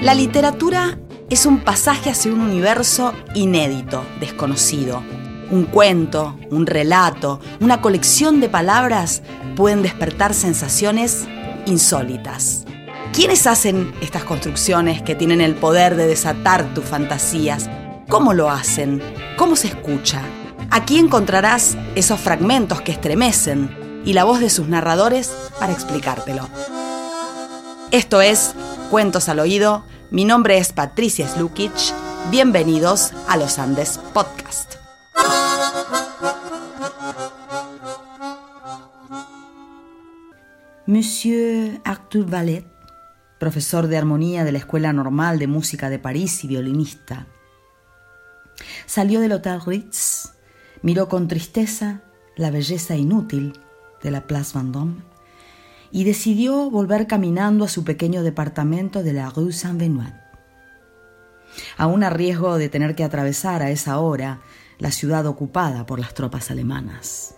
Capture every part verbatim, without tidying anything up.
La literatura es un pasaje hacia un universo inédito, desconocido. Un cuento, un relato, una colección de palabras pueden despertar sensaciones insólitas. ¿Quiénes hacen estas construcciones que tienen el poder de desatar tus fantasías? ¿Cómo lo hacen? ¿Cómo se escucha? Aquí encontrarás esos fragmentos que estremecen y la voz de sus narradores para explicártelo. Esto es Cuentos al Oído. Mi nombre es Patricia Slukic. Bienvenidos a Los Andes Podcast. Monsieur Arthur Vallet, profesor de armonía de la Escuela Normal de Música de París y violinista, salió del Hotel Ritz, miró con tristeza la belleza inútil de la Place Vendôme y decidió volver caminando a su pequeño departamento de la Rue Saint-Benoît. Aún a riesgo de tener que atravesar a esa hora la ciudad ocupada por las tropas alemanas.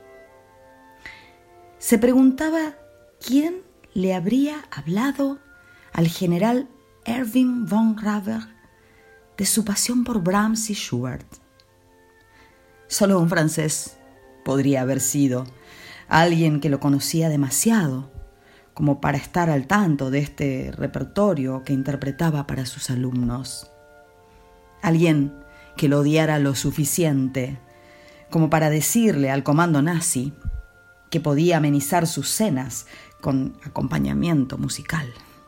Se preguntaba quién le habría hablado al general Erwin von Raber de su pasión por Brahms y Schubert. Solo un francés podría haber sido, alguien que lo conocía demasiado como para estar al tanto de este repertorio que interpretaba para sus alumnos. Alguien que lo odiara lo suficiente como para decirle al comando nazi que podía amenizar sus cenas con acompañamiento musical.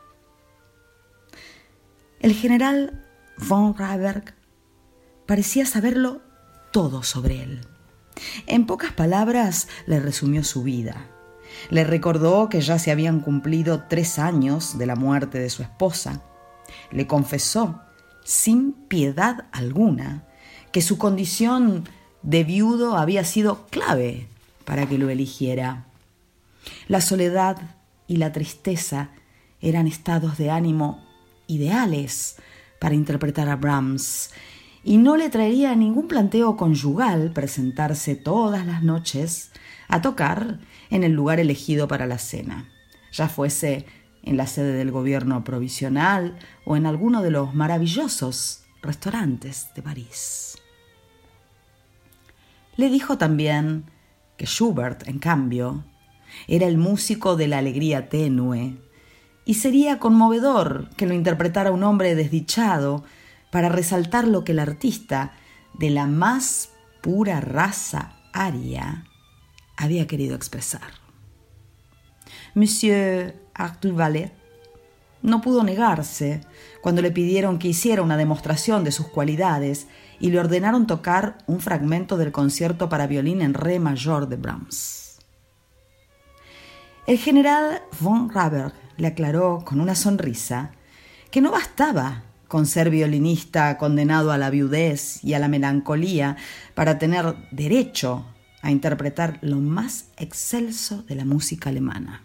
El general von Raber parecía saberlo todo sobre él. En pocas palabras le resumió su vida. Le recordó que ya se habían cumplido tres años de la muerte de su esposa. Le confesó, sin piedad alguna, que su condición de viudo había sido clave para que lo eligiera. La soledad y la tristeza eran estados de ánimo ideales para interpretar a Brahms, y no le traería ningún planteo conyugal presentarse todas las noches a tocar en el lugar elegido para la cena, ya fuese en la sede del gobierno provisional o en alguno de los maravillosos restaurantes de París. Le dijo también que Schubert, en cambio, era el músico de la alegría tenue, y sería conmovedor que lo interpretara un hombre desdichado para resaltar lo que el artista de la más pura raza aria había querido expresar. Monsieur Arthur Vallet no pudo negarse cuando le pidieron que hiciera una demostración de sus cualidades y le ordenaron tocar un fragmento del concierto para violín en re mayor de Brahms. El general von Raber le aclaró con una sonrisa que no bastaba con ser violinista condenado a la viudez y a la melancolía para tener derecho a interpretar lo más excelso de la música alemana.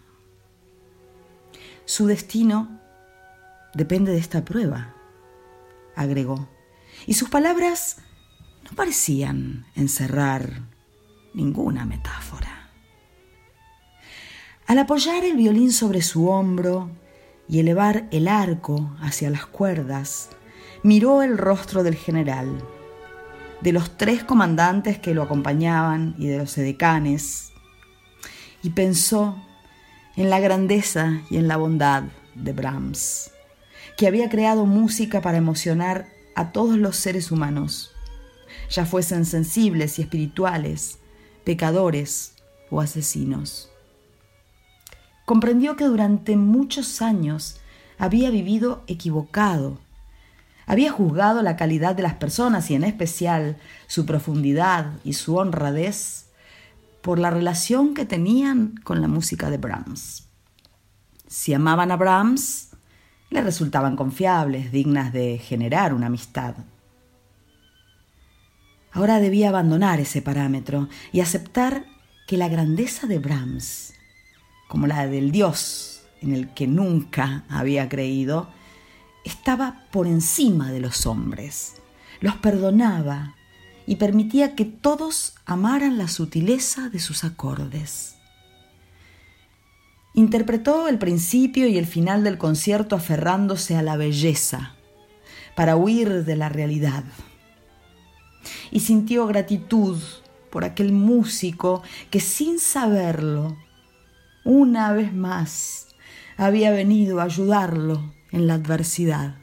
Su destino depende de esta prueba, agregó, y sus palabras no parecían encerrar ninguna metáfora. Al apoyar el violín sobre su hombro y elevar el arco hacia las cuerdas, miró el rostro del general, de los tres comandantes que lo acompañaban y de los edecanes, y pensó en la grandeza y en la bondad de Brahms, que había creado música para emocionar a todos los seres humanos, ya fuesen sensibles y espirituales, pecadores o asesinos. Comprendió que durante muchos años había vivido equivocado. Había juzgado la calidad de las personas y en especial su profundidad y su honradez por la relación que tenían con la música de Brahms. Si amaban a Brahms, le resultaban confiables, dignas de generar una amistad. Ahora debía abandonar ese parámetro y aceptar que la grandeza de Brahms, como la del Dios en el que nunca había creído, estaba por encima de los hombres, los perdonaba y permitía que todos amaran la sutileza de sus acordes. Interpretó el principio y el final del concierto aferrándose a la belleza para huir de la realidad. Y sintió gratitud por aquel músico que, sin saberlo, una vez más había venido a ayudarlo en la adversidad.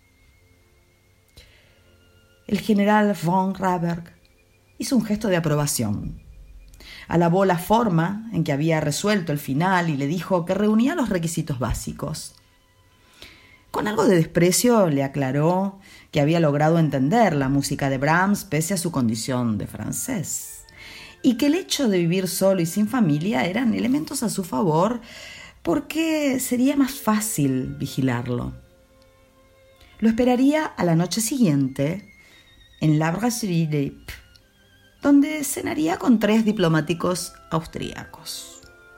El general von Raberg hizo un gesto de aprobación. Alabó la forma en que había resuelto el final y le dijo que reunía los requisitos básicos. Con algo de desprecio le aclaró que había logrado entender la música de Brahms pese a su condición de francés, y que el hecho de vivir solo y sin familia eran elementos a su favor porque sería más fácil vigilarlo. Lo esperaría a la noche siguiente en la Brasserie de Ypres, donde cenaría con tres diplomáticos austríacos.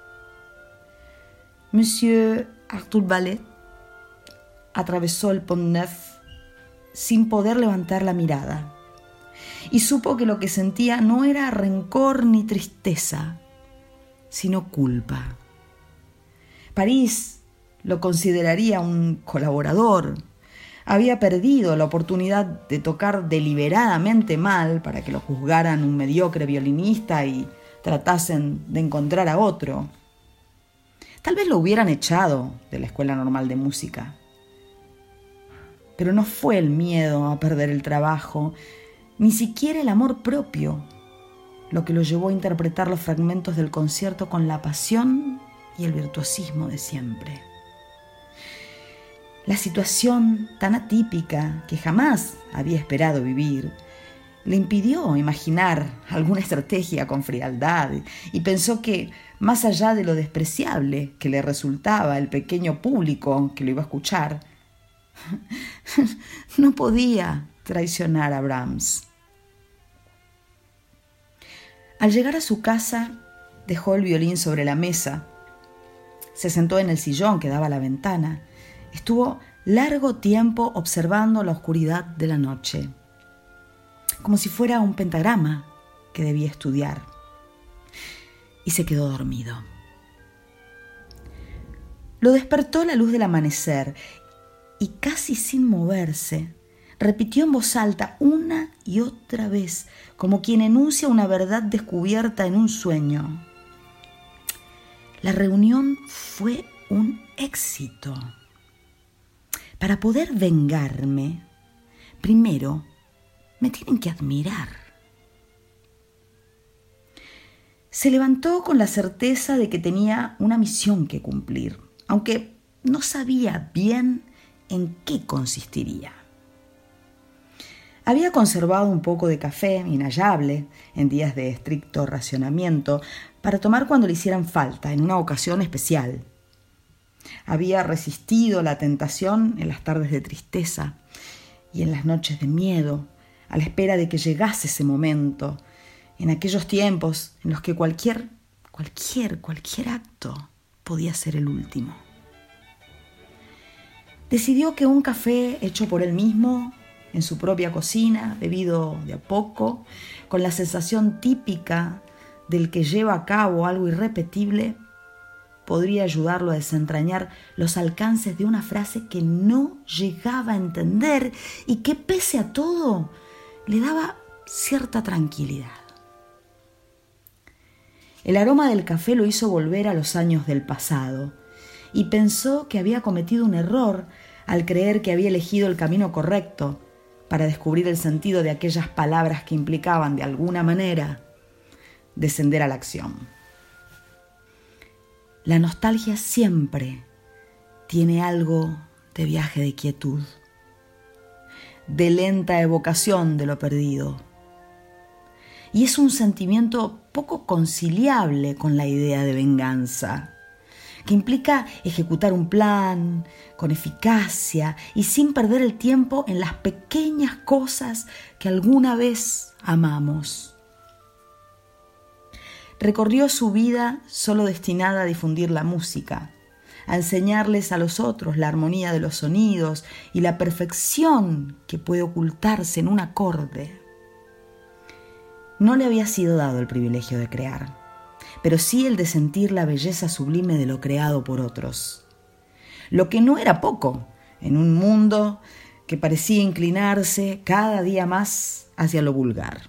Monsieur Arthur Ballet atravesó el Pont Neuf sin poder levantar la mirada y supo que lo que sentía no era rencor ni tristeza, sino culpa. París lo consideraría un colaborador. Había perdido la oportunidad de tocar deliberadamente mal para que lo juzgaran un mediocre violinista y tratasen de encontrar a otro. Tal vez lo hubieran echado de la Escuela Normal de Música. Pero no fue el miedo a perder el trabajo, ni siquiera el amor propio, lo que lo llevó a interpretar los fragmentos del concierto con la pasión y el virtuosismo de siempre. La situación tan atípica que jamás había esperado vivir le impidió imaginar alguna estrategia con frialdad y pensó que, más allá de lo despreciable que le resultaba el pequeño público que lo iba a escuchar, no podía traicionar a Brahms. Al llegar a su casa, dejó el violín sobre la mesa, se sentó en el sillón que daba a la ventana. Estuvo largo tiempo observando la oscuridad de la noche, como si fuera un pentagrama que debía estudiar, y se quedó dormido. Lo despertó la luz del amanecer y, casi sin moverse, repitió en voz alta una y otra vez, como quien enuncia una verdad descubierta en un sueño: la reunión fue un éxito. Para poder vengarme, primero me tienen que admirar. Se levantó con la certeza de que tenía una misión que cumplir, aunque no sabía bien en qué consistiría. Había conservado un poco de café inhallable en días de estricto racionamiento para tomar cuando le hicieran falta en una ocasión especial. Había resistido la tentación en las tardes de tristeza y en las noches de miedo, a la espera de que llegase ese momento, en aquellos tiempos en los que cualquier, cualquier, cualquier acto podía ser el último. Decidió que un café hecho por él mismo, en su propia cocina, bebido de a poco, con la sensación típica del que lleva a cabo algo irrepetible, podría ayudarlo a desentrañar los alcances de una frase que no llegaba a entender y que, pese a todo, le daba cierta tranquilidad. El aroma del café lo hizo volver a los años del pasado y pensó que había cometido un error al creer que había elegido el camino correcto para descubrir el sentido de aquellas palabras que implicaban, de alguna manera, descender a la acción. La nostalgia siempre tiene algo de viaje de quietud, de lenta evocación de lo perdido. Y es un sentimiento poco conciliable con la idea de venganza, que implica ejecutar un plan con eficacia y sin perder el tiempo en las pequeñas cosas que alguna vez amamos. Recorrió su vida solo destinada a difundir la música, a enseñarles a los otros la armonía de los sonidos y la perfección que puede ocultarse en un acorde. No le había sido dado el privilegio de crear, pero sí el de sentir la belleza sublime de lo creado por otros. Lo que no era poco en un mundo que parecía inclinarse cada día más hacia lo vulgar.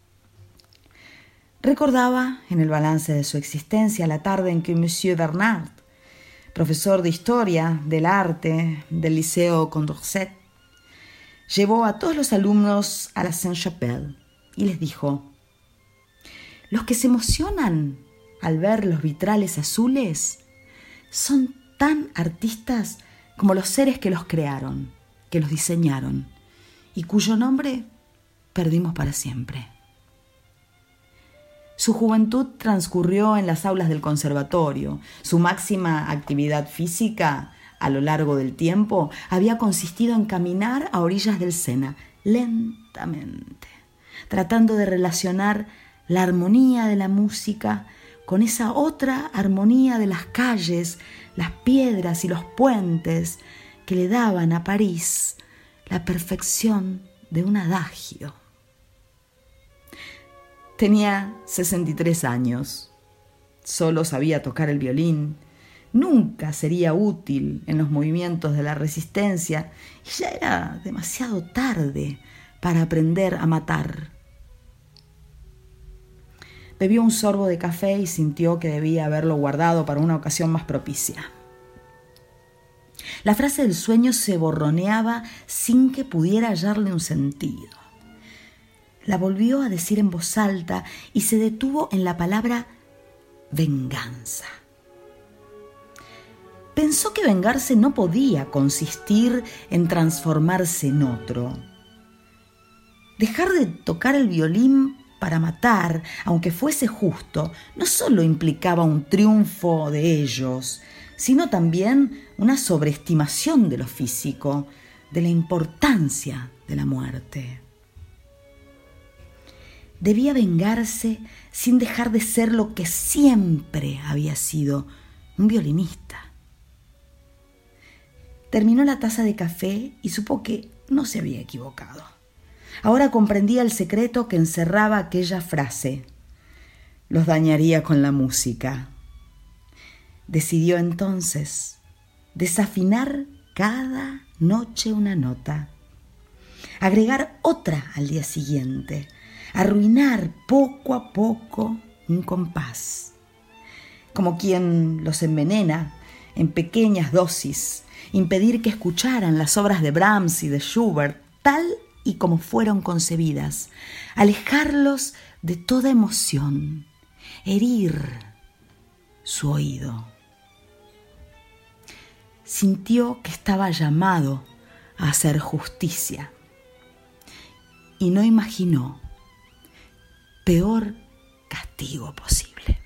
Recordaba en el balance de su existencia la tarde en que Monsieur Bernard, profesor de Historia del Arte del Liceo Condorcet, llevó a todos los alumnos a la Sainte-Chapelle y les dijo: los que se emocionan al ver los vitrales azules son tan artistas como los seres que los crearon, que los diseñaron y cuyo nombre perdimos para siempre. Su juventud transcurrió en las aulas del conservatorio. Su máxima actividad física a lo largo del tiempo había consistido en caminar a orillas del Sena, lentamente, tratando de relacionar la armonía de la música con esa otra armonía de las calles, las piedras y los puentes que le daban a París la perfección de un adagio. Tenía sesenta y tres años, solo sabía tocar el violín, nunca sería útil en los movimientos de la resistencia y ya era demasiado tarde para aprender a matar. Bebió un sorbo de café y sintió que debía haberlo guardado para una ocasión más propicia. La frase del sueño se borroneaba sin que pudiera hallarle un sentido. La volvió a decir en voz alta y se detuvo en la palabra venganza. Pensó que vengarse no podía consistir en transformarse en otro. Dejar de tocar el violín para matar, aunque fuese justo, no solo implicaba un triunfo de ellos, sino también una sobreestimación de lo físico, de la importancia de la muerte. Debía vengarse sin dejar de ser lo que siempre había sido, un violinista. Terminó la taza de café y supo que no se había equivocado. Ahora comprendía el secreto que encerraba aquella frase. Los dañaría con la música. Decidió entonces desafinar cada noche una nota, agregar otra al día siguiente, arruinar poco a poco un compás. Como quien los envenena en pequeñas dosis, impedir que escucharan las obras de Brahms y de Schubert tal y como fueron concebidas, alejarlos de toda emoción, herir su oído. Sintió que estaba llamado a hacer justicia y no imaginó peor castigo posible.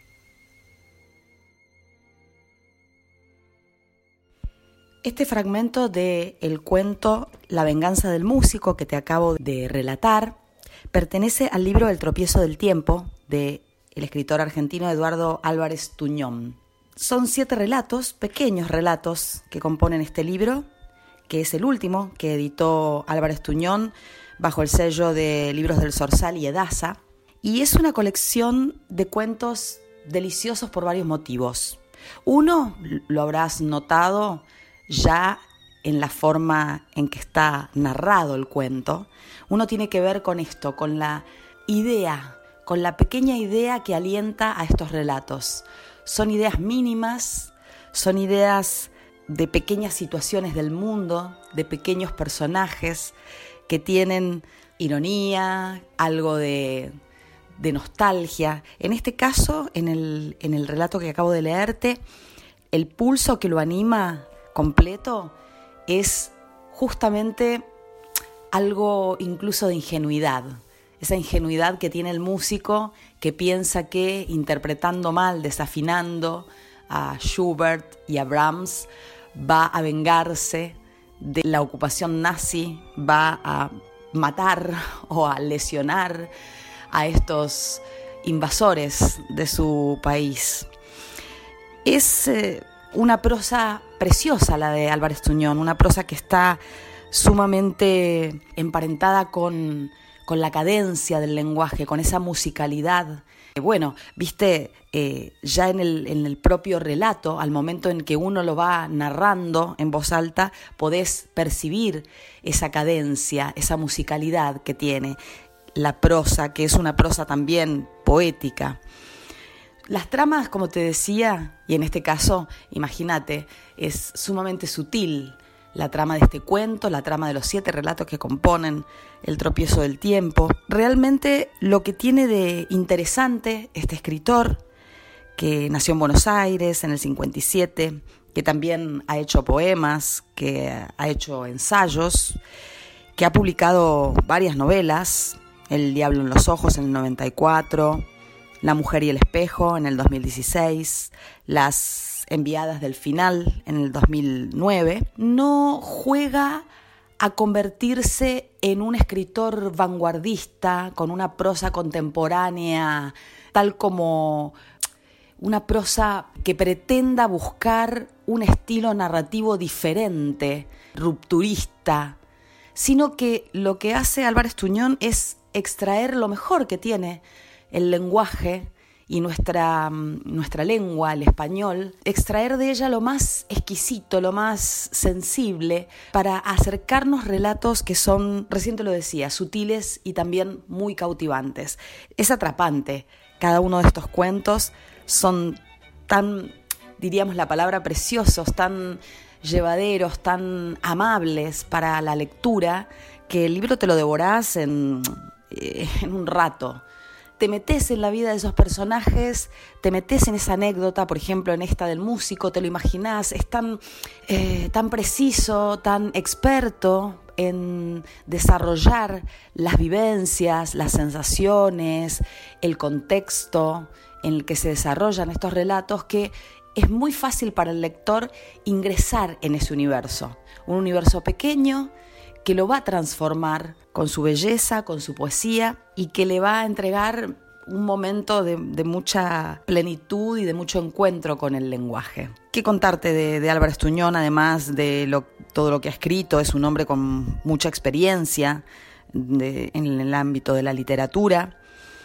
Este fragmento del cuento La venganza del músico que te acabo de relatar pertenece al libro El tropiezo del tiempo del escritor argentino Eduardo Álvarez Tuñón. Son siete relatos, pequeños relatos, que componen este libro, que es el último que editó Álvarez Tuñón bajo el sello de Libros del Zorzal y Edasa, y es una colección de cuentos deliciosos por varios motivos. Uno, lo habrás notado ya en la forma en que está narrado el cuento, uno tiene que ver con esto, con la idea, con la pequeña idea que alienta a estos relatos. Son ideas mínimas, son ideas de pequeñas situaciones del mundo, de pequeños personajes que tienen ironía, algo de, de nostalgia. En este caso, en el, en el relato que acabo de leerte, el pulso que lo anima completo es justamente algo incluso de ingenuidad, esa ingenuidad que tiene el músico que piensa que interpretando mal, desafinando a Schubert y a Brahms, va a vengarse de la ocupación nazi, va a matar o a lesionar a estos invasores de su país. Es eh, una prosa preciosa la de Álvarez Tuñón, una prosa que está sumamente emparentada con, con la cadencia del lenguaje, con esa musicalidad Bueno, viste, eh, ya en el, en el propio relato, al momento en que uno lo va narrando en voz alta, podés percibir esa cadencia, esa musicalidad que tiene la prosa, que es una prosa también poética. Las tramas, como te decía, y en este caso, imagínate, es sumamente sutil la trama de este cuento, la trama de los siete relatos que componen El tropiezo del tiempo. Realmente lo que tiene de interesante este escritor, que nació en Buenos Aires en el cincuenta y siete, que también ha hecho poemas, que ha hecho ensayos, que ha publicado varias novelas, El diablo en los ojos en el noventa y cuatro, La mujer y el espejo en el dos mil dieciséis, Las enviadas del final en el dos mil nueve, no juega a convertirse en un escritor vanguardista con una prosa contemporánea, tal como una prosa que pretenda buscar un estilo narrativo diferente, rupturista, sino que lo que hace Álvarez Tuñón es extraer lo mejor que tiene el lenguaje y nuestra, nuestra lengua, el español, extraer de ella lo más exquisito, lo más sensible, para acercarnos relatos que son, recién te lo decía, sutiles y también muy cautivantes. Es atrapante. Cada uno de estos cuentos son tan, diríamos la palabra, preciosos, tan llevaderos, tan amables para la lectura, que el libro te lo devorás en, en un rato. Te metes en la vida de esos personajes, te metes en esa anécdota, por ejemplo, en esta del músico, te lo imaginás, es tan, eh, tan preciso, tan experto en desarrollar las vivencias, las sensaciones, el contexto en el que se desarrollan estos relatos, que es muy fácil para el lector ingresar en ese universo, un universo pequeño, que lo va a transformar con su belleza, con su poesía, y que le va a entregar un momento de, de mucha plenitud y de mucho encuentro con el lenguaje. ¿Qué contarte de, de Álvarez Tuñón, además de lo, todo lo que ha escrito? Es un hombre con mucha experiencia de, en el ámbito de la literatura.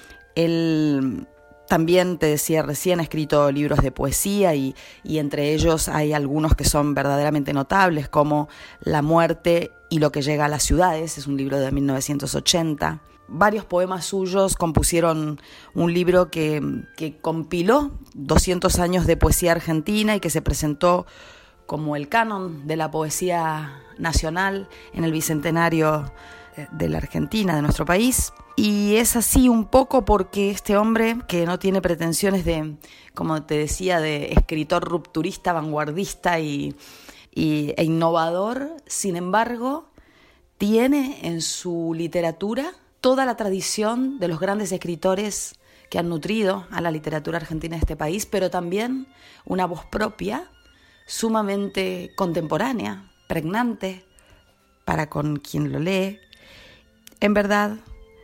Él también, te decía recién, ha escrito libros de poesía y, y entre ellos hay algunos que son verdaderamente notables, como La muerte y lo que llega a las ciudades, es un libro de mil novecientos ochenta. Varios poemas suyos compusieron un libro que, que compiló doscientos años de poesía argentina y que se presentó como el canon de la poesía nacional en el bicentenario de la Argentina, de nuestro país. Y es así un poco porque este hombre, que no tiene pretensiones de, como te decía, de escritor rupturista, vanguardista y, y, e innovador, sin embargo, tiene en su literatura toda la tradición de los grandes escritores que han nutrido a la literatura argentina de este país, pero también una voz propia, sumamente contemporánea, pregnante para con quien lo lee. En verdad,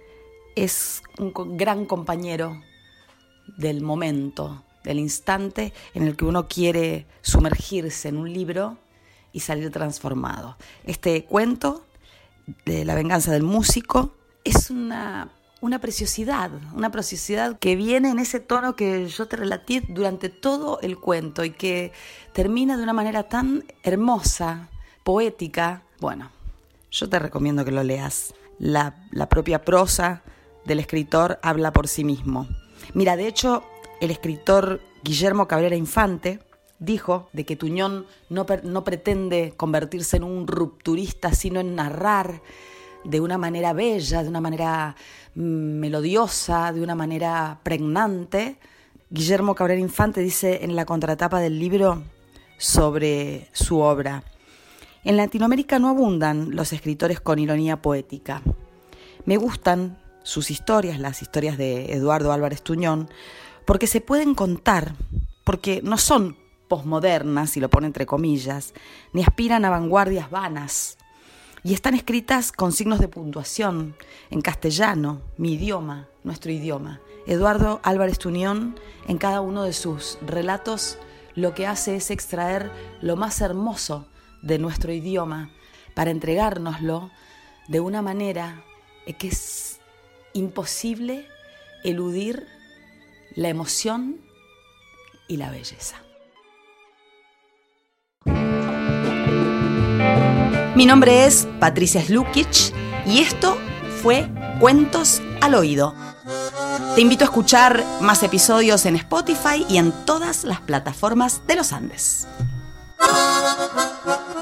es un gran compañero del momento, del instante en el que uno quiere sumergirse en un libro y salir transformado. Este cuento de La venganza del músico es una, una preciosidad, una preciosidad que viene en ese tono que yo te relaté durante todo el cuento y que termina de una manera tan hermosa, poética. Bueno, yo te recomiendo que lo leas. La, la propia prosa del escritor habla por sí mismo. Mira, de hecho, el escritor Guillermo Cabrera Infante dijo de que Tuñón no, no pretende convertirse en un rupturista, sino en narrar de una manera bella, de una manera melodiosa, de una manera pregnante. Guillermo Cabrera Infante dice en la contratapa del libro sobre su obra: en Latinoamérica no abundan los escritores con ironía poética. Me gustan sus historias, las historias de Eduardo Álvarez Tuñón, porque se pueden contar, porque no son posmodernas, si lo pone entre comillas, ni aspiran a vanguardias vanas, y están escritas con signos de puntuación, en castellano, mi idioma, nuestro idioma. Eduardo Álvarez Tuñón, en cada uno de sus relatos, lo que hace es extraer lo más hermoso de nuestro idioma para entregárnoslo de una manera que es imposible eludir la emoción y la belleza. Mi nombre es Patricia Slukic y esto fue Cuentos al Oído. Te invito a escuchar más episodios en Spotify y en todas las plataformas de los Andes.